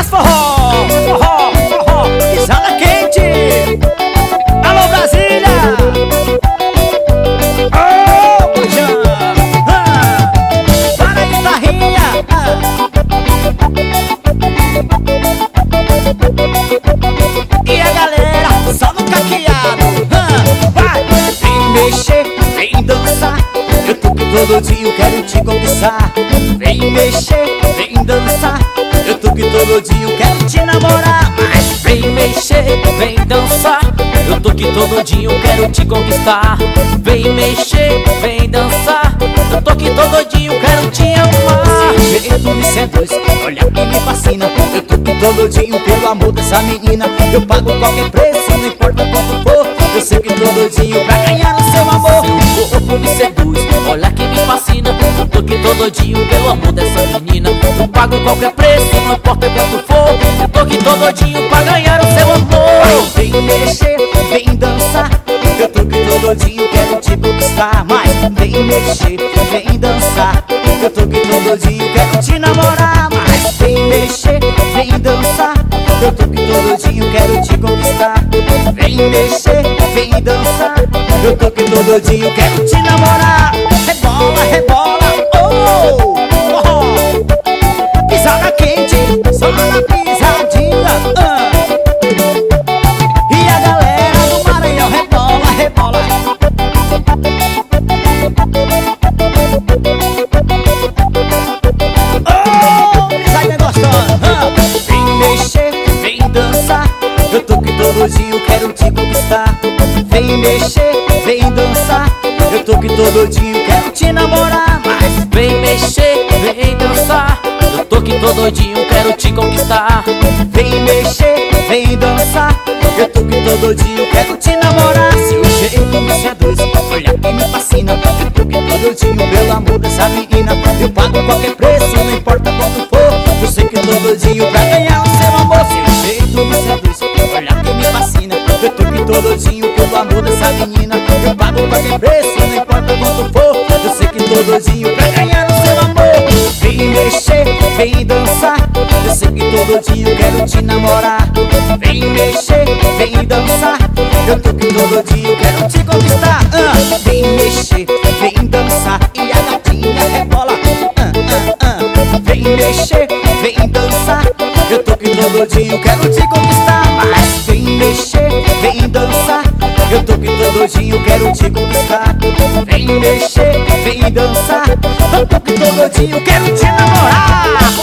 faz forró, forró, forró, pisada quente. Alô Brasília. Ô Pujão, para aí Tarrinha. E a galera só no caqueado. Vai, vem mexer, vem dançar. Eu tô que todo dia eu quero te conquistar. Vem mexer, vem dançar. Eu tô que todo dia eu quero te namorar. Mas Vem mexer, vem dançar. Eu tô que todo dia eu quero te conquistar. Vem mexer, vem dançar. Eu tô que todo dia eu quero te amar. seu jeito me seduz, olha que me fascina. Eu tô que todo dia pelo amor dessa menina. Eu pago qualquer preço, não importa quanto for. Eu sei que todo dia pra ganhar o seu amor. Seu corpo me seduz, olha que me fascina. Eu tô que todo dia pelo amor dessa menina. Eu pago qualquer preço, não importa quanto for. Eu tô que todo dia pra ganhar o seu amor. Vem mexer, vem dançar. Eu tô que todo dia eu quero te conquistar. Mas vem mexer, vem dançar. Eu tô que todo dia eu quero te namorar. Mas vem mexer, vem dançar. Eu tô que todo dia eu quero te conquistar. Vem mexer, vem dançar. Eu tô que todo dia eu quero te namorar. Rebola, rebola, oh, oh. Pisada quente, só na pisadinha, E a galera do Maranhão rebola, rebola. Oh, sai bem gostoso. Vem mexer, vem dançar. Eu tô que todo dia eu quero te conquistar. Vem mexer, vem dançar. Eu tô que todo dia eu quero te namorar. Mas Vem mexer, vem dançar. Eu tô que todo dia eu quero te conquistar. vem mexer, vem dançar. Eu tô que todo dia eu quero te namorar. Seu jeito me seduz, olha que me fascina. Eu tô que todo dia pelo amor dessa menina. Eu pago qualquer preço, não importa quanto for. Eu sei que todo dia pra ganhar o seu amor. Seu jeito me seduz, olha que me fascina. Eu tô que todo dia pelo amor dessa menina. Eu pago qualquer preço, não importa quanto for. Eu sei que todo dia pra ganhar o seu amor. Vem mexer, vem dançar. Eu sei que todo dia eu quero te namorar. Vem mexer, vem dançar. Eu tô que todo dia eu quero te conquistar. Vem mexer, vem dançar. E a gatinha rebola. Vem mexer, vem dançar. Eu tô que todo dia eu quero te conquistar. Mas vem mexer, vem dançar. Eu tô que todo dia eu quero te conquistar. Vem mexer, vem dançar. Eu tô que todo dia eu quero te namorar.